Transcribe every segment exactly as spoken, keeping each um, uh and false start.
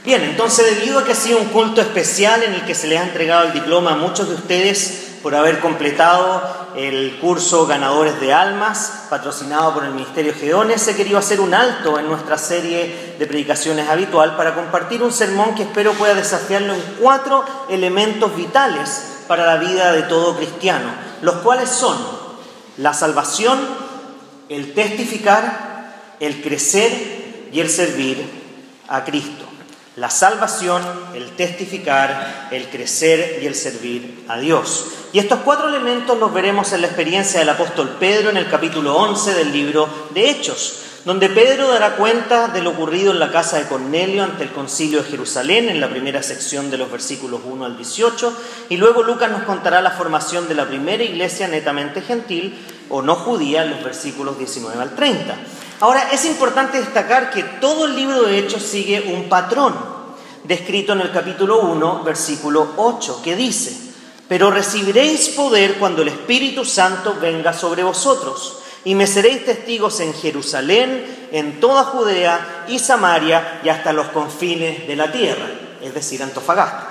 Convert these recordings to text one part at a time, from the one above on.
Bien, entonces debido a que ha sido un culto especial en el que se les ha entregado el diploma a muchos de ustedes por haber completado el curso Ganadores de Almas, patrocinado por el Ministerio Gedones, he querido hacer un alto en nuestra serie de predicaciones habitual para compartir un sermón que espero pueda desafiarlo en cuatro elementos vitales para la vida de todo cristiano, los cuales son la salvación, el testificar, el crecer y el servir a Cristo. La salvación, el testificar, el crecer y el servir a Dios. Y estos cuatro elementos los veremos en la experiencia del apóstol Pedro en el capítulo once del libro de Hechos, donde Pedro dará cuenta de lo ocurrido en la casa de Cornelio ante el concilio de Jerusalén, en la primera sección de los versículos uno al dieciocho, y luego Lucas nos contará la formación de la primera iglesia netamente gentil o no judía en los versículos diecinueve al treinta. Ahora, es importante destacar que todo el libro de Hechos sigue un patrón, descrito en el capítulo uno, versículo ocho, que dice: «Pero recibiréis poder cuando el Espíritu Santo venga sobre vosotros, y me seréis testigos en Jerusalén, en toda Judea y Samaria, y hasta los confines de la tierra», es decir, Antofagasta.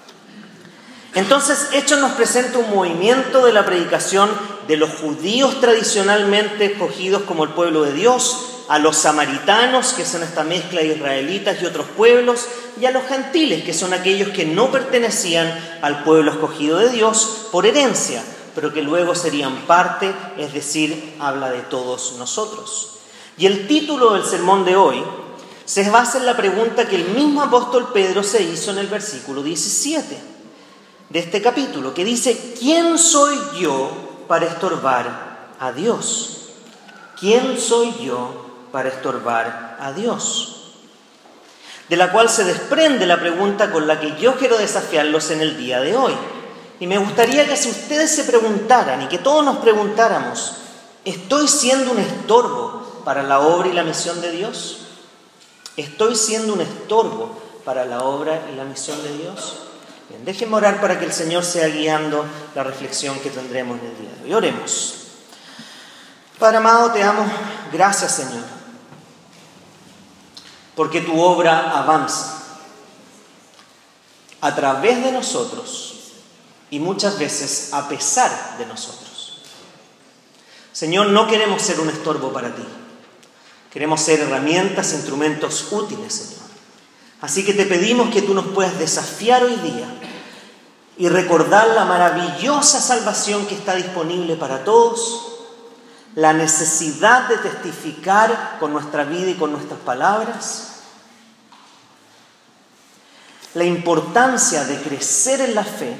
Entonces, Hechos nos presenta un movimiento de la predicación de los judíos tradicionalmente escogidos como el pueblo de Dios, a los samaritanos, que son esta mezcla de israelitas y otros pueblos, y a los gentiles, que son aquellos que no pertenecían al pueblo escogido de Dios por herencia, pero que luego serían parte, es decir, habla de todos nosotros. Y el título del sermón de hoy se basa en la pregunta que el mismo apóstol Pedro se hizo en el versículo diecisiete de este capítulo, que dice: ¿quién soy yo para estorbar a Dios? ¿Quién soy yo para estorbar a Dios? De la cual se desprende la pregunta con la que yo quiero desafiarlos en el día de hoy. Y me gustaría que si ustedes se preguntaran y que todos nos preguntáramos: ¿estoy siendo un estorbo para la obra y la misión de Dios? ¿Estoy siendo un estorbo para la obra y la misión de Dios? Bien, déjenme orar para que el Señor sea guiando la reflexión que tendremos en el día de hoy. Oremos. Padre amado, te amo. Gracias, Señor, porque tu obra avanza a través de nosotros y muchas veces a pesar de nosotros. Señor, no queremos ser un estorbo para ti. Queremos ser herramientas, instrumentos útiles, Señor. Así que te pedimos que tú nos puedas desafiar hoy día y recordar la maravillosa salvación que está disponible para todos, la necesidad de testificar con nuestra vida y con nuestras palabras, la importancia de crecer en la fe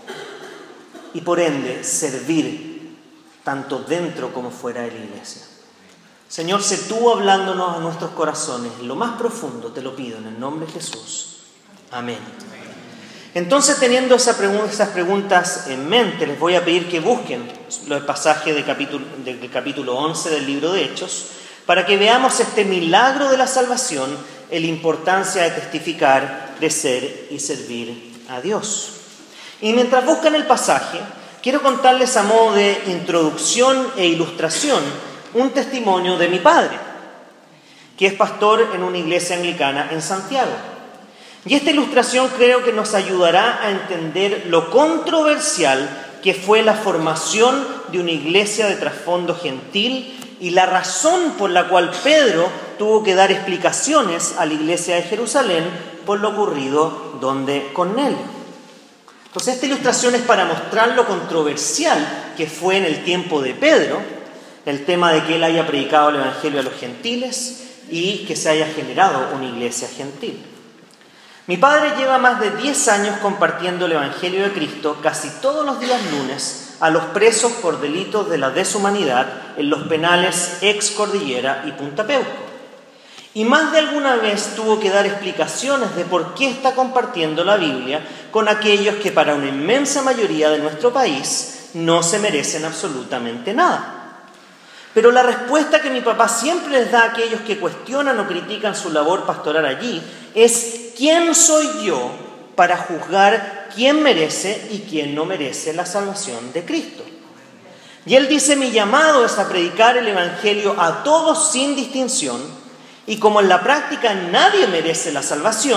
y por ende servir tanto dentro como fuera de la iglesia. Señor, sé tú hablándonos a nuestros corazones, en lo más profundo te lo pido en el nombre de Jesús. Amén. Entonces, teniendo esa pregunta, esas preguntas en mente, les voy a pedir que busquen el pasaje de capítulo, del capítulo once del libro de Hechos, para que veamos este milagro de la salvación y la importancia de testificar, crecer y servir a Dios. Y mientras buscan el pasaje, quiero contarles a modo de introducción e ilustración un testimonio de mi padre, que es pastor en una iglesia anglicana en Santiago. Y esta ilustración creo que nos ayudará a entender lo controversial que fue la formación de una iglesia de trasfondo gentil y la razón por la cual Pedro tuvo que dar explicaciones a la iglesia de Jerusalén por lo ocurrido donde Cornelio. Entonces, esta ilustración es para mostrar lo controversial que fue en el tiempo de Pedro el tema de que él haya predicado el evangelio a los gentiles y que se haya generado una iglesia gentil. Mi padre lleva más de diez años compartiendo el evangelio de Cristo casi todos los días lunes a los presos por delitos de la deshumanidad en los penales ex Cordillera y Punta Peuco. Y más de alguna vez tuvo que dar explicaciones de por qué está compartiendo la Biblia con aquellos que para una inmensa mayoría de nuestro país no se merecen absolutamente nada. Pero la respuesta que mi papá siempre les da a aquellos que cuestionan o critican su labor pastoral allí es: ¿quién soy yo para juzgar quién merece y quién no merece la salvación de Cristo? Y él dice: mi llamado es a predicar el evangelio a todos sin distinción, y como en la práctica nadie merece la salvación,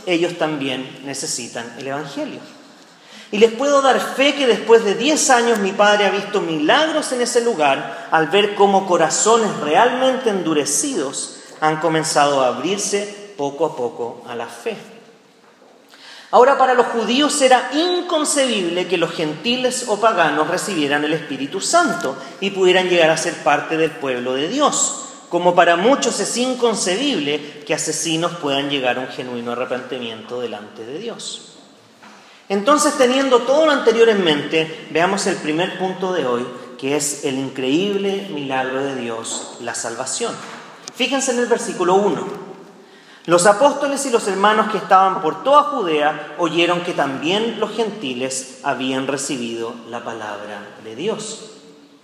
ellos también necesitan el Evangelio. Y les puedo dar fe que después de diez años mi Padre ha visto milagros en ese lugar al ver cómo corazones realmente endurecidos han comenzado a abrirse poco a poco a la fe. Ahora, para los judíos era inconcebible que los gentiles o paganos recibieran el Espíritu Santo y pudieran llegar a ser parte del pueblo de Dios, como para muchos es inconcebible que asesinos puedan llegar a un genuino arrepentimiento delante de Dios. Entonces, teniendo todo lo anterior en mente, veamos el primer punto de hoy, que es el increíble milagro de Dios, la salvación. Fíjense en el versículo uno. Los apóstoles y los hermanos que estaban por toda Judea oyeron que también los gentiles habían recibido la palabra de Dios.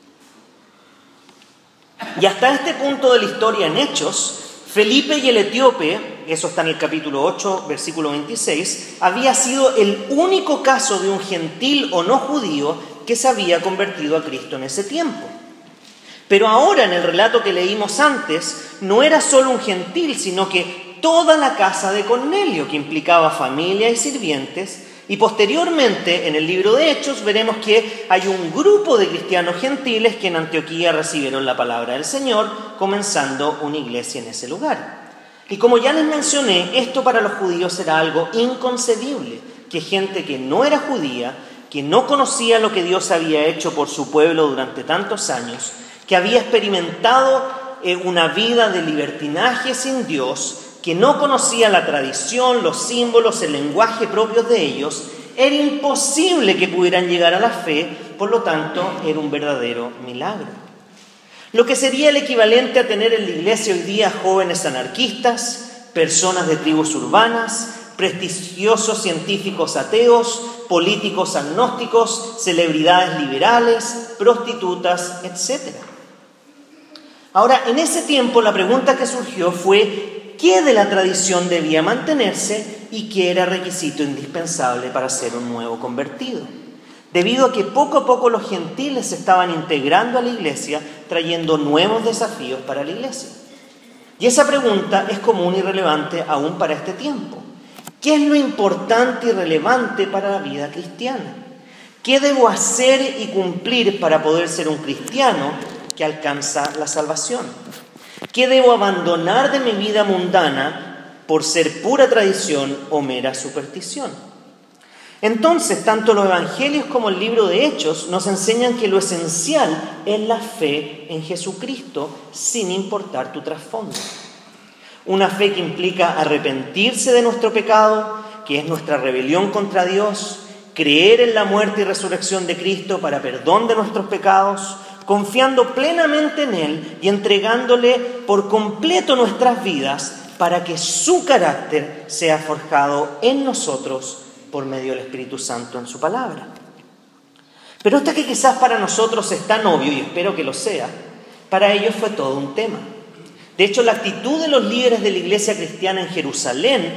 Y hasta este punto de la historia en Hechos, Felipe y el etíope, eso está en el capítulo ocho, versículo veintiséis, había sido el único caso de un gentil o no judío que se había convertido a Cristo en ese tiempo. Pero ahora, en el relato que leímos antes, no era solo un gentil, sino que toda la casa de Cornelio, que implicaba familia y sirvientes, y posteriormente, en el libro de Hechos, veremos que hay un grupo de cristianos gentiles que en Antioquía recibieron la palabra del Señor, comenzando una iglesia en ese lugar. Y como ya les mencioné, esto para los judíos era algo inconcebible, que gente que no era judía, que no conocía lo que Dios había hecho por su pueblo durante tantos años, que había experimentado una vida de libertinaje sin Dios, que no conocía la tradición, los símbolos, el lenguaje propios de ellos, era imposible que pudieran llegar a la fe, por lo tanto, era un verdadero milagro. Lo que sería el equivalente a tener en la iglesia hoy día jóvenes anarquistas, personas de tribus urbanas, prestigiosos científicos ateos, políticos agnósticos, celebridades liberales, prostitutas, etcétera. Ahora, en ese tiempo la pregunta que surgió fue: ¿qué de la tradición debía mantenerse y qué era requisito indispensable para ser un nuevo convertido? Debido a que poco a poco los gentiles se estaban integrando a la iglesia, trayendo nuevos desafíos para la iglesia. Y esa pregunta es común y relevante aún para este tiempo. ¿Qué es lo importante y relevante para la vida cristiana? ¿Qué debo hacer y cumplir para poder ser un cristiano que alcanza la salvación? ¿Qué debo abandonar de mi vida mundana por ser pura tradición o mera superstición? Entonces, tanto los evangelios como el libro de Hechos nos enseñan que lo esencial es la fe en Jesucristo, sin importar tu trasfondo. Una fe que implica arrepentirse de nuestro pecado, que es nuestra rebelión contra Dios, creer en la muerte y resurrección de Cristo para perdón de nuestros pecados, confiando plenamente en Él y entregándole por completo nuestras vidas para que su carácter sea forjado en nosotros por medio del Espíritu Santo en su palabra. Pero esto que quizás para nosotros es tan obvio, y espero que lo sea, para ellos fue todo un tema. De hecho, la actitud de los líderes de la iglesia cristiana en Jerusalén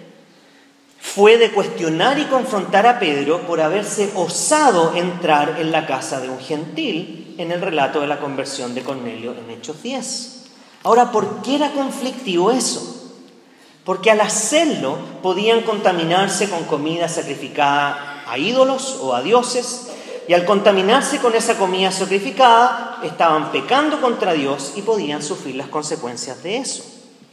fue de cuestionar y confrontar a Pedro por haberse osado entrar en la casa de un gentil en el relato de la conversión de Cornelio en Hechos diez. Ahora, ¿por qué era conflictivo eso? Porque al hacerlo podían contaminarse con comida sacrificada a ídolos o a dioses, y al contaminarse con esa comida sacrificada estaban pecando contra Dios y podían sufrir las consecuencias de eso.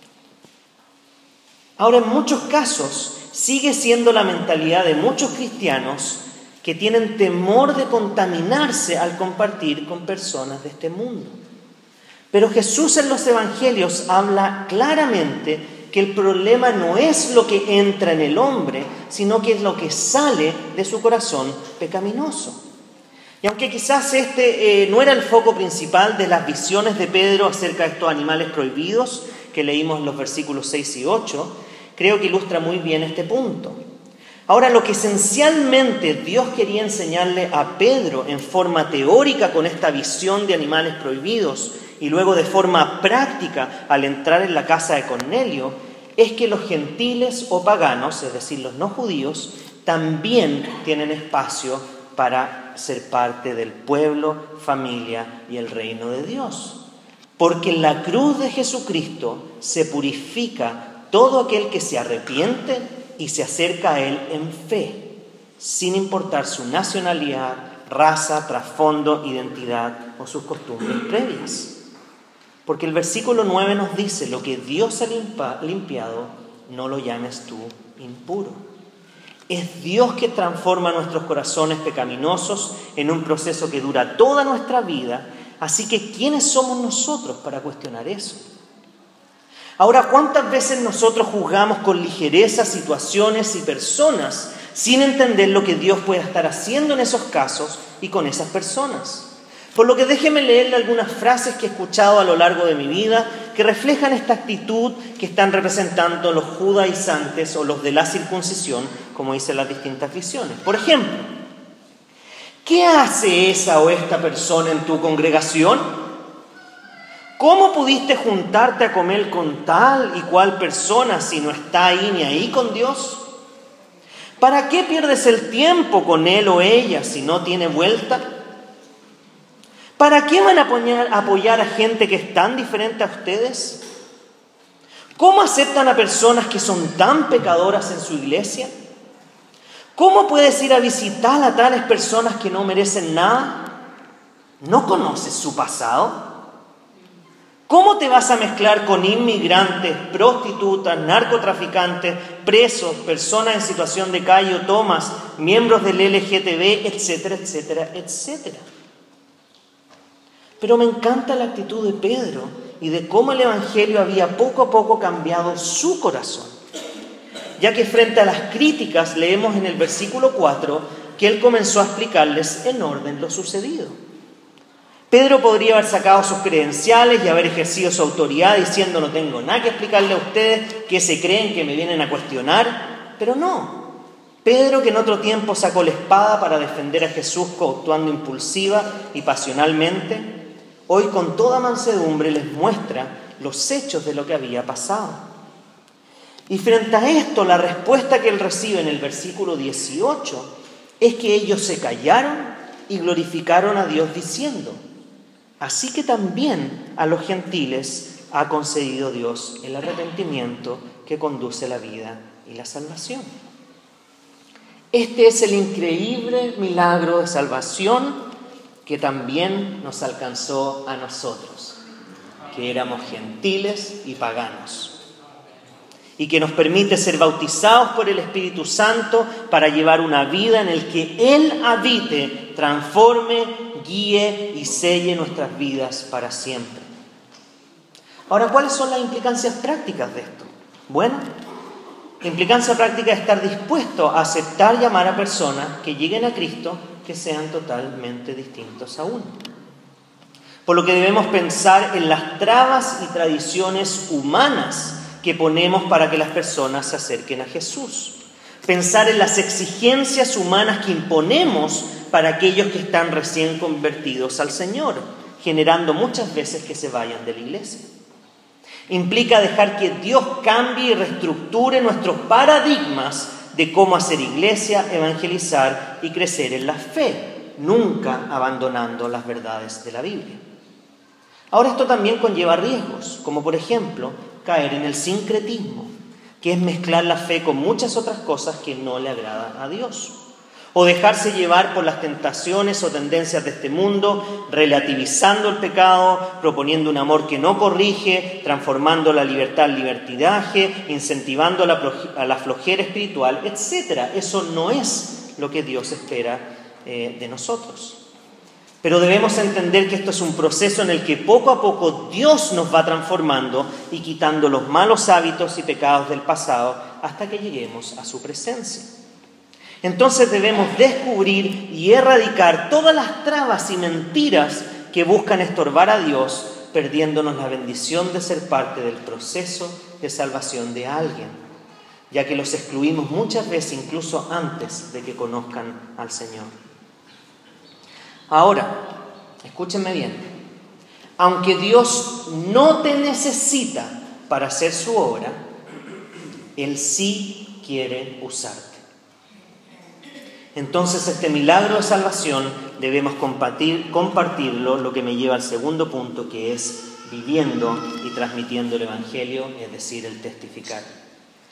Ahora, en muchos casos sigue siendo la mentalidad de muchos cristianos que tienen temor de contaminarse al compartir con personas de este mundo. Pero Jesús en los evangelios habla claramente que el problema no es lo que entra en el hombre, sino que es lo que sale de su corazón pecaminoso. Y aunque quizás este eh, no era el foco principal de las visiones de Pedro acerca de estos animales prohibidos que leímos en los versículos seis y ocho, creo que ilustra muy bien este punto. Ahora, lo que esencialmente Dios quería enseñarle a Pedro en forma teórica con esta visión de animales prohibidos y luego de forma práctica al entrar en la casa de Cornelio, es que los gentiles o paganos, es decir, los no judíos, también tienen espacio para ser parte del pueblo, familia y el reino de Dios. Porque en la cruz de Jesucristo se purifica todo aquel que se arrepiente y se acerca a Él en fe, sin importar su nacionalidad, raza, trasfondo, identidad o sus costumbres previas. Porque el versículo nueve nos dice: lo que Dios ha limpa, limpiado, no lo llames tú impuro. Es Dios que transforma nuestros corazones pecaminosos en un proceso que dura toda nuestra vida. Así que, ¿quiénes somos nosotros para cuestionar eso? Ahora, ¿cuántas veces nosotros juzgamos con ligereza situaciones y personas sin entender lo que Dios puede estar haciendo en esos casos y con esas personas? Por lo que déjeme leerle algunas frases que he escuchado a lo largo de mi vida que reflejan esta actitud que están representando los judaizantes o los de la circuncisión, como dicen las distintas visiones. Por ejemplo, ¿qué hace esa o esta persona en tu congregación? ¿Cómo pudiste juntarte a comer con tal y cual persona si no está ahí ni ahí con Dios? ¿Para qué pierdes el tiempo con él o ella si no tiene vuelta? ¿Para qué van a apoyar, apoyar a gente que es tan diferente a ustedes? ¿Cómo aceptan a personas que son tan pecadoras en su iglesia? ¿Cómo puedes ir a visitar a tales personas que no merecen nada? ¿No conoces su pasado? ¿Cómo te vas a mezclar con inmigrantes, prostitutas, narcotraficantes, presos, personas en situación de calle o tomas, miembros del L G B T, etcétera, etcétera, etcétera? Pero me encanta la actitud de Pedro y de cómo el Evangelio había poco a poco cambiado su corazón. Ya que frente a las críticas leemos en el versículo cuatro que él comenzó a explicarles en orden lo sucedido. Pedro podría haber sacado sus credenciales y haber ejercido su autoridad diciendo: no tengo nada que explicarle a ustedes, que se creen que me vienen a cuestionar, pero no. Pedro, que en otro tiempo sacó la espada para defender a Jesús actuando impulsiva y pasionalmente, hoy con toda mansedumbre les muestra los hechos de lo que había pasado. Y frente a esto, la respuesta que él recibe en el versículo dieciocho es que ellos se callaron y glorificaron a Dios diciendo: así que también a los gentiles ha concedido Dios el arrepentimiento que conduce la vida y la salvación. Este es el increíble milagro de salvación que también nos alcanzó a nosotros, que éramos gentiles y paganos, y que nos permite ser bautizados por el Espíritu Santo para llevar una vida en la que Él habite, transforme, guíe y selle nuestras vidas para siempre. Ahora, ¿cuáles son las implicancias prácticas de esto? Bueno, la implicancia práctica es estar dispuesto a aceptar y amar a personas que lleguen a Cristo que sean totalmente distintos a uno. Por lo que debemos pensar en las trabas y tradiciones humanas que ponemos para que las personas se acerquen a Jesús. Pensar en las exigencias humanas que imponemos para aquellos que están recién convertidos al Señor, generando muchas veces que se vayan de la iglesia. Implica dejar que Dios cambie y reestructure nuestros paradigmas de cómo hacer iglesia, evangelizar y crecer en la fe, nunca abandonando las verdades de la Biblia. Ahora, esto también conlleva riesgos, como por ejemplo caer en el sincretismo, que es mezclar la fe con muchas otras cosas que no le agradan a Dios. O dejarse llevar por las tentaciones o tendencias de este mundo, relativizando el pecado, proponiendo un amor que no corrige, transformando la libertad en libertinaje, incentivando la, la flojera espiritual, etcétera. Eso no es lo que Dios espera eh, de nosotros. Pero debemos entender que esto es un proceso en el que poco a poco Dios nos va transformando y quitando los malos hábitos y pecados del pasado hasta que lleguemos a su presencia. Entonces debemos descubrir y erradicar todas las trabas y mentiras que buscan estorbar a Dios, perdiéndonos la bendición de ser parte del proceso de salvación de alguien, ya que los excluimos muchas veces incluso antes de que conozcan al Señor. Ahora, escúchenme bien, aunque Dios no te necesita para hacer su obra, Él sí quiere usarte. Entonces este milagro de salvación debemos compartir, compartirlo, lo que me lleva al segundo punto, que es viviendo y transmitiendo el Evangelio, es decir, el testificar.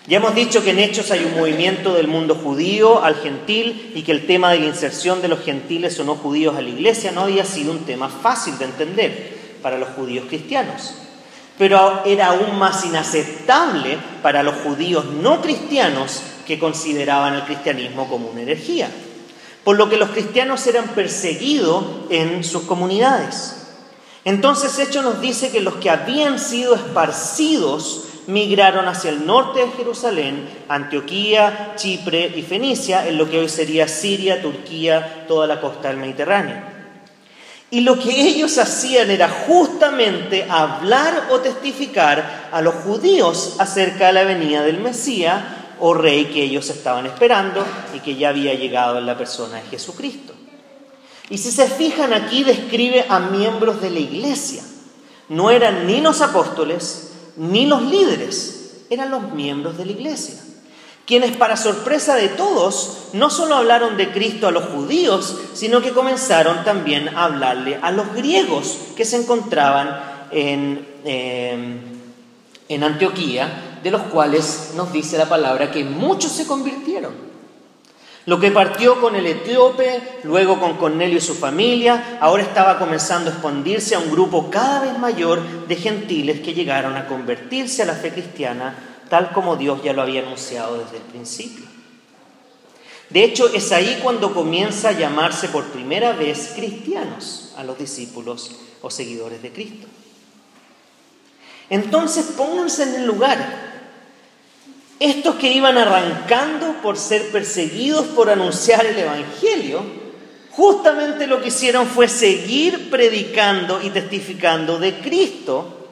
Ya hemos dicho que en Hechos hay un movimiento del mundo judío al gentil y que el tema de la inserción de los gentiles o no judíos a la iglesia no había sido un tema fácil de entender para los judíos cristianos. Pero era aún más inaceptable para los judíos no cristianos que consideraban el cristianismo como una herejía, por lo que los cristianos eran perseguidos en sus comunidades. Entonces Hechos nos dice que los que habían sido esparcidos migraron hacia el norte de Jerusalén, Antioquía, Chipre y Fenicia, en lo que hoy sería Siria, Turquía, toda la costa del Mediterráneo. Y lo que ellos hacían era justamente hablar o testificar a los judíos acerca de la venida del Mesías o rey que ellos estaban esperando y que ya había llegado en la persona de Jesucristo. Y si se fijan aquí, describe a miembros de la iglesia. No eran ni los apóstoles ni los líderes, eran los miembros de la iglesia, quienes para sorpresa de todos no solo hablaron de Cristo a los judíos, sino que comenzaron también a hablarle a los griegos que se encontraban en, eh, en Antioquía, de los cuales nos dice la palabra que muchos se convirtieron. Lo que partió con el etíope, luego con Cornelio y su familia, ahora estaba comenzando a expandirse a un grupo cada vez mayor de gentiles que llegaron a convertirse a la fe cristiana, tal como Dios ya lo había anunciado desde el principio. De hecho, es ahí cuando comienza a llamarse por primera vez cristianos a los discípulos o seguidores de Cristo. Entonces, pónganse en el lugar. Estos que iban arrancando por ser perseguidos por anunciar el Evangelio, justamente lo que hicieron fue seguir predicando y testificando de Cristo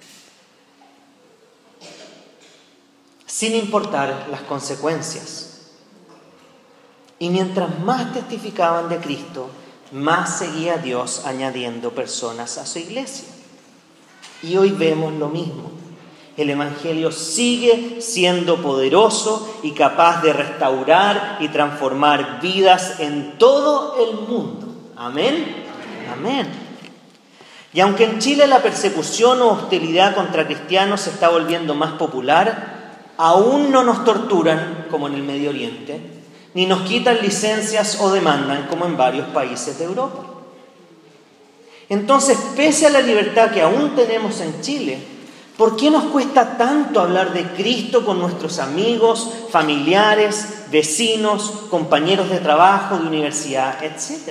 sin importar las consecuencias. Y mientras más testificaban de Cristo, más seguía Dios añadiendo personas a su iglesia. Y hoy vemos lo mismo. El Evangelio sigue siendo poderoso y capaz de restaurar y transformar vidas en todo el mundo. Amén. Amén. Y aunque en Chile la persecución o hostilidad contra cristianos se está volviendo más popular, aún no nos torturan como en el Medio Oriente, ni nos quitan licencias o demandan como en varios países de Europa. Entonces, pese a la libertad que aún tenemos en Chile, ¿por qué nos cuesta tanto hablar de Cristo con nuestros amigos, familiares, vecinos, compañeros de trabajo, de universidad, etcétera?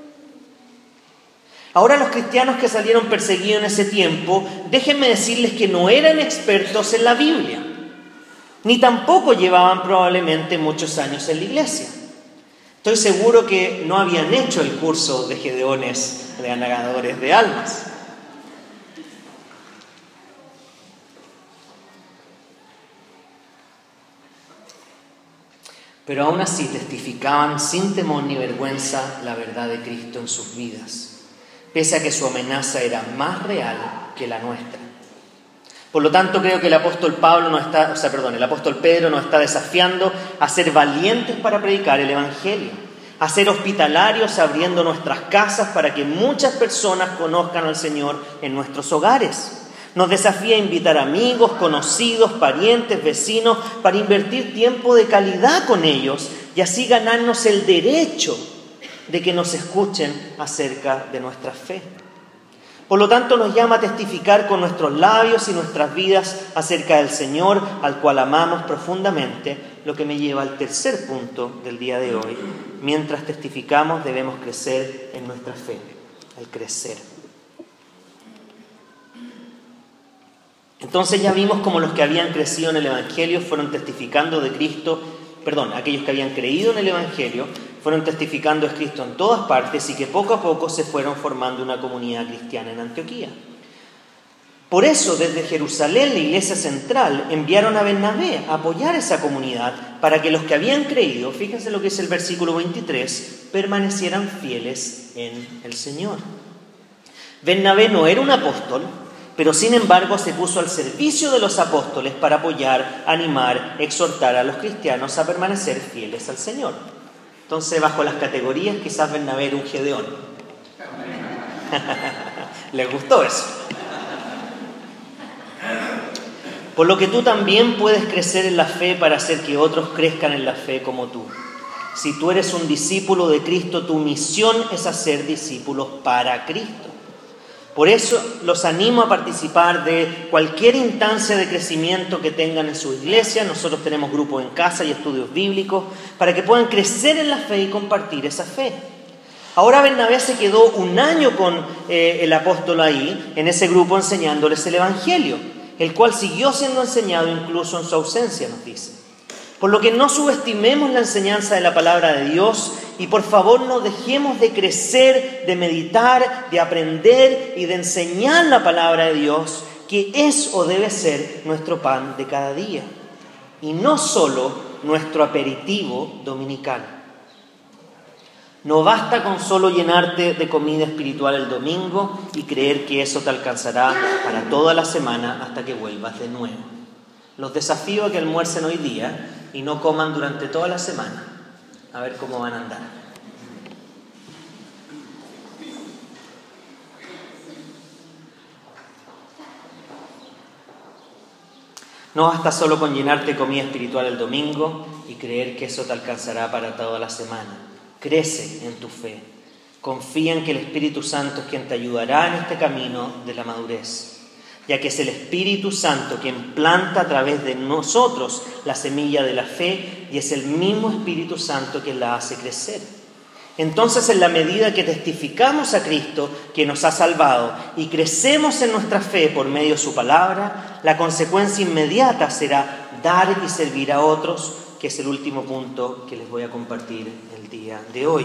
Ahora los cristianos que salieron perseguidos en ese tiempo, déjenme decirles que no eran expertos en la Biblia, ni tampoco llevaban probablemente muchos años en la iglesia. Estoy seguro que no habían hecho el curso de Gedeones, de anagadores de almas. Pero aún así testificaban sin temor ni vergüenza la verdad de Cristo en sus vidas, pese a que su amenaza era más real que la nuestra. Por lo tanto, creo que el apóstol Pablo no está, o sea, perdón, el apóstol Pedro nos está desafiando a ser valientes para predicar el Evangelio, a ser hospitalarios abriendo nuestras casas para que muchas personas conozcan al Señor en nuestros hogares. Nos desafía a invitar amigos, conocidos, parientes, vecinos, para invertir tiempo de calidad con ellos y así ganarnos el derecho de que nos escuchen acerca de nuestra fe. Por lo tanto, nos llama a testificar con nuestros labios y nuestras vidas acerca del Señor, al cual amamos profundamente, lo que me lleva al tercer punto del día de hoy. Mientras testificamos, debemos crecer en nuestra fe, al crecer. Entonces ya vimos cómo los que habían crecido en el Evangelio fueron testificando de Cristo, perdón, aquellos que habían creído en el Evangelio fueron testificando de Cristo en todas partes y que poco a poco se fueron formando una comunidad cristiana en Antioquía. Por eso, desde Jerusalén, la iglesia central, enviaron a Bernabé a apoyar esa comunidad para que los que habían creído, fíjense lo que es el versículo veintitrés, permanecieran fieles en el Señor. Bernabé no era un apóstol, pero sin embargo se puso al servicio de los apóstoles para apoyar, animar, exhortar a los cristianos a permanecer fieles al Señor. Entonces, bajo las categorías, quizás Bernabé era un Gedeón. ¿Les gustó eso? por lo que tú también puedes crecer en la fe para hacer que otros crezcan en la fe como tú. Si tú eres un discípulo de Cristo, tu misión es hacer discípulos para Cristo. Por eso los animo a participar de cualquier instancia de crecimiento que tengan en su iglesia. Nosotros tenemos grupos en casa y estudios bíblicos para que puedan crecer en la fe y compartir esa fe. Ahora Bernabé se quedó un año con eh, el apóstol ahí, en ese grupo, enseñándoles el Evangelio, el cual siguió siendo enseñado incluso en su ausencia, nos dice. Por lo que no subestimemos la enseñanza de la palabra de Dios y por favor no dejemos de crecer, de meditar, de aprender y de enseñar la palabra de Dios, que es o debe ser nuestro pan de cada día y no solo nuestro aperitivo dominical. No basta con solo llenarte de comida espiritual el domingo y creer que eso te alcanzará para toda la semana hasta que vuelvas de nuevo. Los desafío a que almuercen hoy día y no coman durante toda la semana. A ver cómo van a andar. No basta solo con llenarte comida espiritual el domingo y creer que eso te alcanzará para toda la semana. Crece en tu fe. Confía en que el Espíritu Santo es quien te ayudará en este camino de la madurez, ya que es el Espíritu Santo quien planta a través de nosotros la semilla de la fe y es el mismo Espíritu Santo quien la hace crecer. Entonces, en la medida que testificamos a Cristo que nos ha salvado y crecemos en nuestra fe por medio de su palabra, la consecuencia inmediata será dar y servir a otros, que es el último punto que les voy a compartir el día de hoy.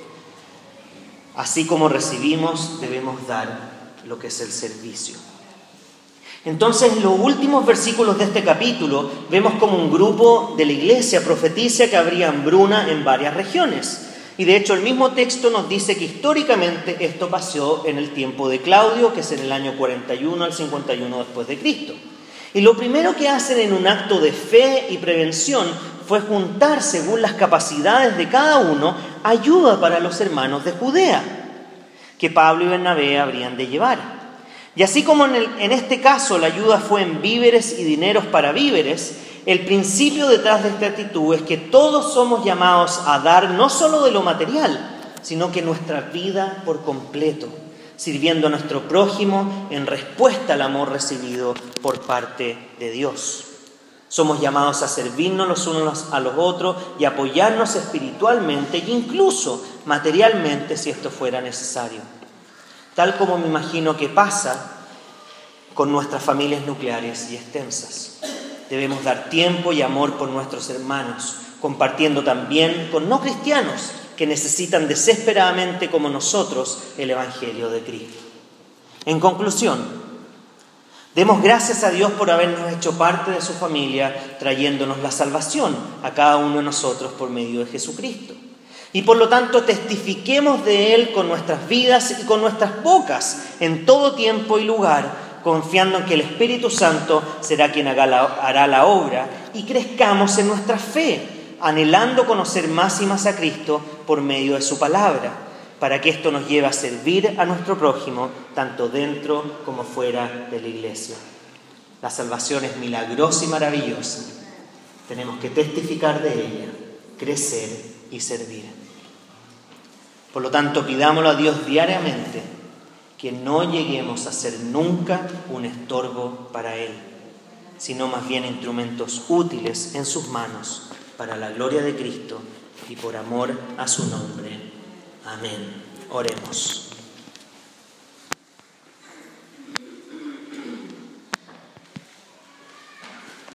Así como recibimos, debemos dar lo que es el servicio. Entonces, en los últimos versículos de este capítulo, vemos como un grupo de la iglesia profetiza que habría hambruna en varias regiones. Y de hecho, el mismo texto nos dice que históricamente esto pasó en el tiempo de Claudio, que es en el año cuarenta y uno al cincuenta y uno después de Cristo. Y lo primero que hacen en un acto de fe y prevención fue juntar, según las capacidades de cada uno, ayuda para los hermanos de Judea, que Pablo y Bernabé habrían de llevar. Y así como en, el, en este caso la ayuda fue en víveres y dineros para víveres, el principio detrás de esta actitud es que todos somos llamados a dar no solo de lo material, sino que nuestra vida por completo, sirviendo a nuestro prójimo en respuesta al amor recibido por parte de Dios. Somos llamados a servirnos los unos a los otros y apoyarnos espiritualmente e incluso materialmente si esto fuera necesario. Tal como me imagino que pasa con nuestras familias nucleares y extensas. Debemos dar tiempo y amor por nuestros hermanos, compartiendo también con no cristianos que necesitan desesperadamente como nosotros el Evangelio de Cristo. En conclusión, demos gracias a Dios por habernos hecho parte de su familia, trayéndonos la salvación a cada uno de nosotros por medio de Jesucristo. Y por lo tanto testifiquemos de Él con nuestras vidas y con nuestras bocas en todo tiempo y lugar, confiando en que el Espíritu Santo será quien haga la, hará la obra y crezcamos en nuestra fe, anhelando conocer más y más a Cristo por medio de su palabra, para que esto nos lleve a servir a nuestro prójimo, tanto dentro como fuera de la iglesia. La salvación es milagrosa y maravillosa. Tenemos que testificar de ella, crecer y servir. Por lo tanto, pidámoslo a Dios diariamente, que no lleguemos a ser nunca un estorbo para Él, sino más bien instrumentos útiles en sus manos para la gloria de Cristo y por amor a su nombre. Amén. Oremos.